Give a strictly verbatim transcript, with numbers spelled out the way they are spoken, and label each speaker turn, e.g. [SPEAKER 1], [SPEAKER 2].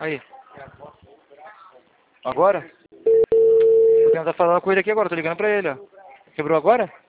[SPEAKER 1] Aí. Agora? Vou tentar falar com ele aqui agora, tô ligando pra ele, ó. Quebrou agora?